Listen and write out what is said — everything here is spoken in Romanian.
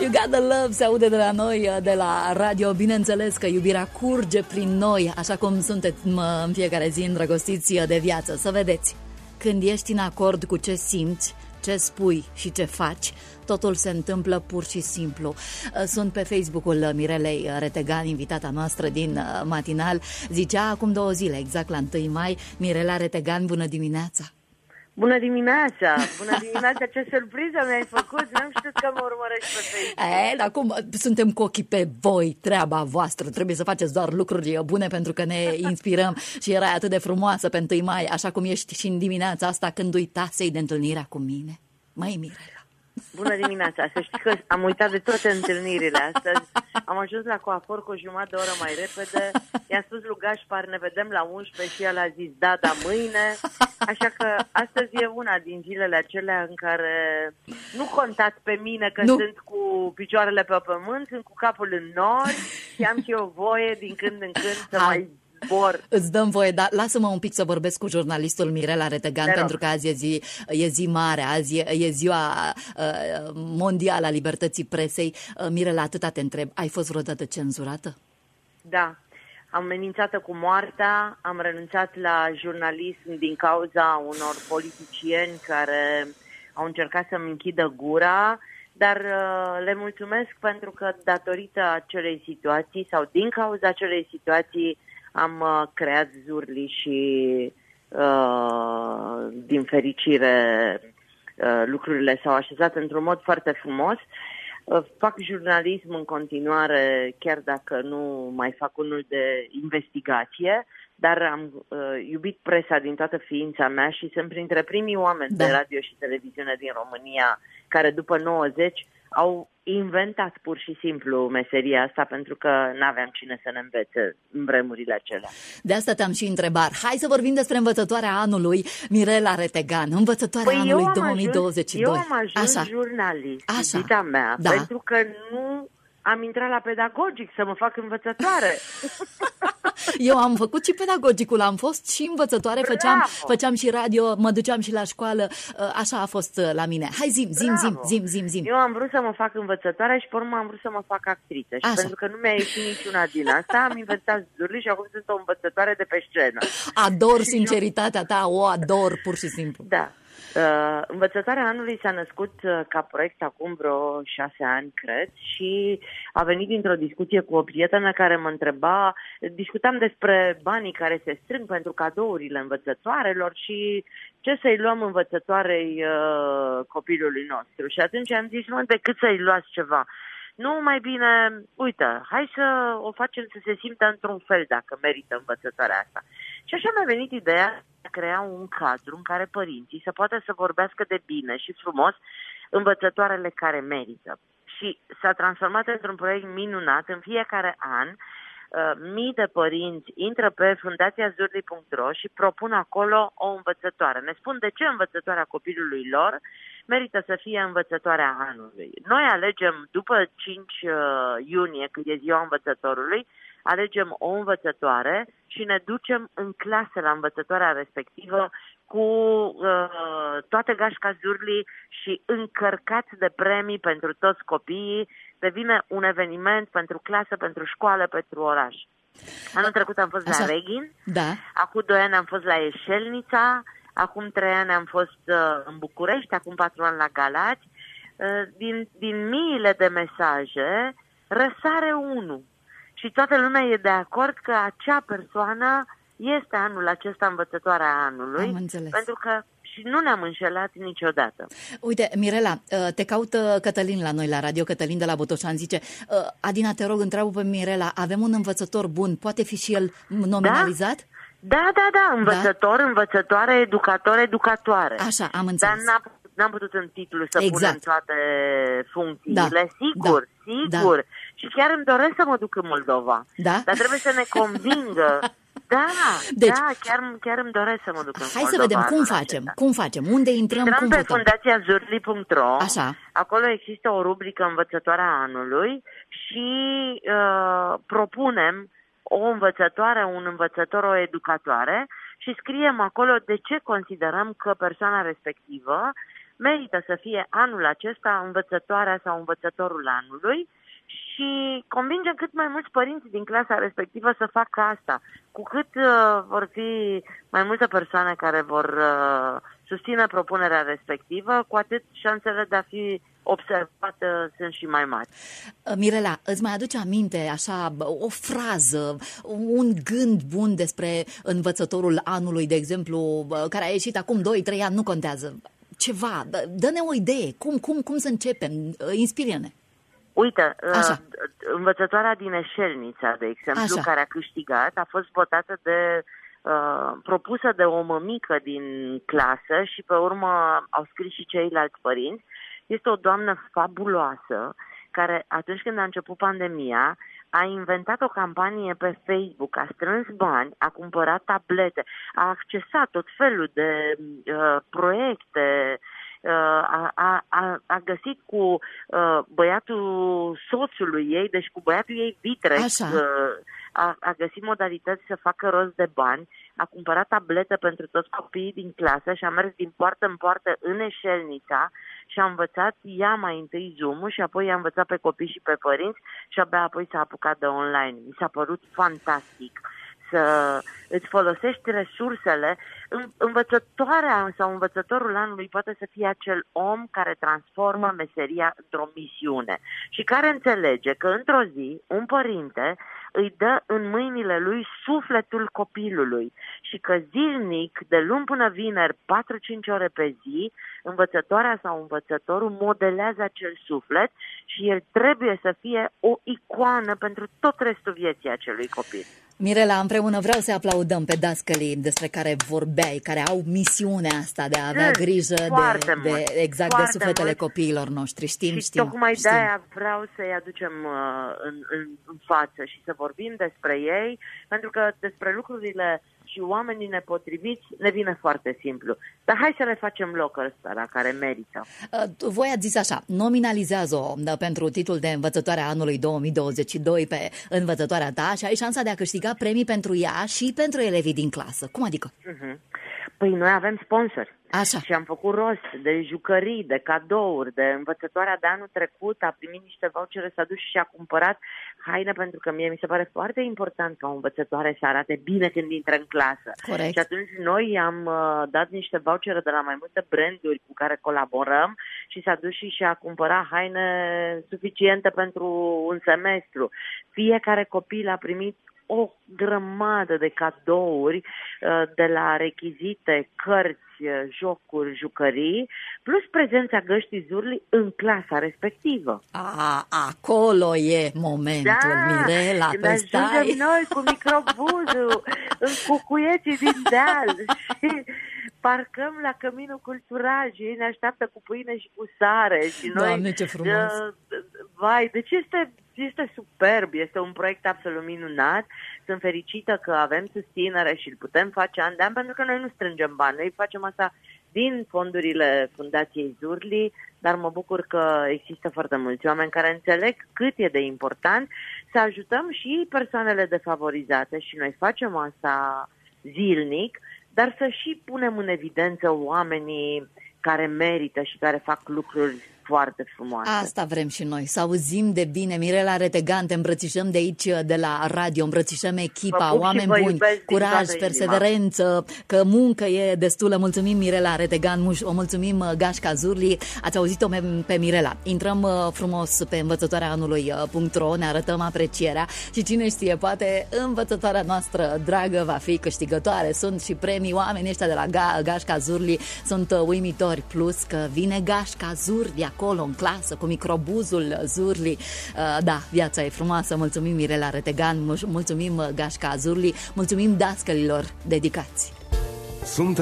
You Got The Love se aude de la noi, de la radio. Bineînțeles că iubirea curge prin noi, așa cum sunteți în fiecare zi îndrăgostiți de viață. Să vedeți, când ești în acord cu ce simți, ce spui și ce faci, totul se întâmplă pur și simplu. Sunt pe Facebook-ul Mirelei Retegan, invitata noastră din matinal. Zicea acum 2 zile, exact la 1 mai, Mirela Retegan, bună dimineața! Bună dimineața! Bună dimineața! Ce surpriză mi-ai făcut! N-am știut că mă urmărești pe Facebook. Dar cum suntem cu ochii pe voi, treaba voastră. Trebuie să faceți doar lucruri bune pentru că ne inspirăm și erai atât de frumoasă pe 1 mai, așa cum ești și în dimineața asta când uitasei de întâlnirea cu mine. Măi, Mirela! Bună dimineața! Să știi că am uitat de toate întâlnirile astăzi. Am ajuns la coafor cu o jumătate de oră mai repede. I-am spus lui Gașpar, ne vedem la 11 și el a zis da, mâine. Așa că astăzi e una din zilele acelea în care nu contați pe mine că sunt cu picioarele pe pământ, sunt cu capul în nori și am și eu voie din când în când să mai zbor. Îți dăm voie, dar lasă-mă un pic să vorbesc cu jurnalistul Mirela Retegan, pentru că azi e zi mare, azi e ziua mondială a libertății presei. Mirela, atâta te întreb, ai fost vreodată cenzurată? Da. Am amenințată cu moartea, am renunțat la jurnalism din cauza unor politicieni care au încercat să-mi închidă gura, dar le mulțumesc pentru că datorită acelei situații sau din cauza acelei situații am creat Zurli și din fericire lucrurile s-au așezat într-un mod foarte frumos. Fac jurnalism în continuare, chiar dacă nu mai fac unul de investigație, dar am iubit presa din toată ființa mea și sunt printre primii oameni de radio și televiziune din România care după 90 au inventat pur și simplu meseria asta pentru că n-aveam cine să ne învețe în vremurile acelea. De asta te-am și întrebat. Hai să vorbim despre învățătoarea anului, Mirela Retegan, învățătoarea anului 2022. Eu am ajuns jurnalist, iubita mea, pentru că nu am intrat la pedagogic să mă fac învățătoare. Eu am făcut și pedagogicul, am fost și învățătoare, făceam și radio, mă duceam și la școală, așa a fost la mine. Hai zim. Eu am vrut să mă fac învățătoare și pe urmă am vrut să mă fac actriță. Și pentru că nu mi-a ieșit niciuna din asta, am inventat Zurli și acum sunt o învățătoare de pe scenă. Ador sinceritatea ta, o ador pur și simplu. Da. Învățătoarea anului s-a născut ca proiect acum vreo 6 ani, cred, și a venit dintr-o discuție cu o prietenă care mă întreba, discutam despre banii care se strâng pentru cadourile învățătoarelor și ce să-i luăm învățătoarei copilului nostru. Și atunci am zis, nu, decât să-i luați ceva. Nu, mai bine, uite, hai să o facem să se simtă într-un fel dacă merită învățătoarea asta. Și așa mi-a venit ideea de a crea un cadru în care părinții să poată să vorbească de bine și frumos învățătoarele care merită. Și s-a transformat într-un proiect minunat. În fiecare an, mii de părinți intră pe fundațiazurli.ro și propun acolo o învățătoare. Ne spun de ce învățătoarea copilului lor merită să fie învățătoarea anului. Noi alegem, după 5 iunie, când e ziua învățătorului, alegem o învățătoare și ne ducem în clasă la învățătoarea respectivă cu toate gașca Zurli și încărcați de premii pentru toți copiii. Devine un eveniment pentru clasă, pentru școală, pentru oraș. Anul trecut am fost la Reghin, acum 2 ani am fost la Eșelnița, acum 3 ani am fost în București, acum 4 ani la Galați. Din miile de mesaje răsare unul. Și toată lumea e de acord că acea persoană este anul acesta învățătoarea anului. Am înțeles. Pentru că și nu ne-am înșelat niciodată. Uite, Mirela, te caută Cătălin la noi la radio, Cătălin de la Botoșani, zice, Adina, te rog, întreabă pe Mirela, avem un învățător bun, poate fi și el nominalizat? Da, învățător, învățătoare, educator, educatoare. Așa, am înțeles. Dar n-am putut în titlu să punem toate funcțiile, sigur. Și chiar îmi doresc să mă duc în Moldova. Dar trebuie să ne convingă. Chiar îmi doresc să mă duc în Moldova. Hai să vedem cum facem, unde intrăm, cum pe votăm. fundațiazurli.ro. Acolo există o rubrică învățătoarea anului și propunem o învățătoare, un învățător, o educatoare și scriem acolo de ce considerăm că persoana respectivă merită să fie anul acesta învățătoarea sau învățătorul anului și convingem cât mai mulți părinți din clasa respectivă să facă asta. Cu cât vor fi mai multe persoane care vor susține propunerea respectivă, cu atât șansele de a fi observată sunt și mai mari. Mirela, îți mai aduce aminte așa o frază, un gând bun despre învățătorul anului, de exemplu, care a ieșit acum 2-3 ani, nu contează. Ceva, dă-ne o idee, cum să începem, inspiră-ne. Uite, învățătoarea din Eșelnița, de exemplu, care a câștigat, a fost votată propusă de o mămică din clasă și pe urmă au scris și ceilalți părinți. Este o doamnă fabuloasă care, atunci când a început pandemia, a inventat o campanie pe Facebook, a strâns bani, a cumpărat tablete, a accesat tot felul de proiecte, a găsit cu băiatul soțului ei, deci cu băiatul ei vitreg, a găsit modalități să facă rost de bani, a cumpărat tablete pentru toți copiii din clasă și a mers din poartă în poartă în Eșelnița și a învățat ea mai întâi Zoom-ul și apoi i-a învățat pe copii și pe părinți și abia apoi s-a apucat de online. Mi s-a părut fantastic să îți folosești resursele. Învățătoarea sau învățătorul anului poate să fie acel om care transformă meseria într-o misiune și care înțelege că într-o zi un părinte îi dă în mâinile lui sufletul copilului și că zilnic, de luni până vineri, 4-5 ore pe zi, învățătoarea sau învățătorul modelează acel suflet și el trebuie să fie o icoană pentru tot restul vieții acelui copil. Mirela, împreună vreau să aplaudăm pe dascălii despre care vorbeai, care au misiunea asta de a avea grijă de sufletele copiilor noștri. Știm. Tocmai de-aia vreau să-i aducem în față și să vorbim despre ei, pentru că despre lucrurile și oamenii nepotriviți ne vine foarte simplu. Dar hai să le facem loc ăsta care merită. Voi ați zis așa, nominalizează-o pentru titlul de învățătoare a anului 2022 pe învățătoarea ta și ai șansa de a câștiga premii pentru ea și pentru elevii din clasă. Cum adică? Păi noi avem sponsori. Așa. Și am făcut rost de jucării, de cadouri, de învățătoarea de anul trecut, a primit niște vouchere, s-a dus și a cumpărat haine, pentru că mie mi se pare foarte important ca o învățătoare să arate bine când intră în clasă. Corect. Și atunci noi am dat niște vouchere de la mai multe branduri cu care colaborăm și s-a dus și a cumpărat haine suficiente pentru un semestru. Fiecare copil a primit o grămadă de cadouri de la rechizite, cărți, jocuri, jucării, plus prezența găștii Zurli în clasa respectivă. Acolo e momentul, Mirela, când ajungem noi cu microbuzul în cucuieții din deal și parcăm la Căminul Cultural și ei ne așteaptă cu pâine și cu sare. Și noi, Doamne, ce frumos! Deci este superb, este un proiect absolut minunat. Sunt fericită că avem susținere și îl putem face an de an, pentru că noi nu strângem bani, noi facem asta din fondurile Fundației Zurli, dar mă bucur că există foarte mulți oameni care înțeleg cât e de important să ajutăm și persoanele defavorizate și noi facem asta zilnic, dar să și punem în evidență oamenii care merită și care fac lucruri foarte frumoase. Asta vrem și noi, să auzim de bine. Mirela Retegan, te îmbrățișăm de aici, de la radio, îmbrățișăm echipa, oameni buni, curaj, perseverență, că muncă e destulă. Mulțumim, Mirela Retegan, o mulțumim, Gașca Zurli, ați auzit-o pe Mirela. Intrăm frumos pe învățătoareanului.ro, ne arătăm aprecierea și cine știe, poate învățătoarea noastră dragă va fi câștigătoare. Sunt și premii, oamenii ăștia de la Gașca Zurli sunt uimitori, plus că vine Gașca Zurli acolo în clasă cu microbuzul Zurli. Da, viața e frumoasă. Mulțumim, Mirela Retegan, mulțumim, Gașca Zurli, mulțumim dascălilor dedicați.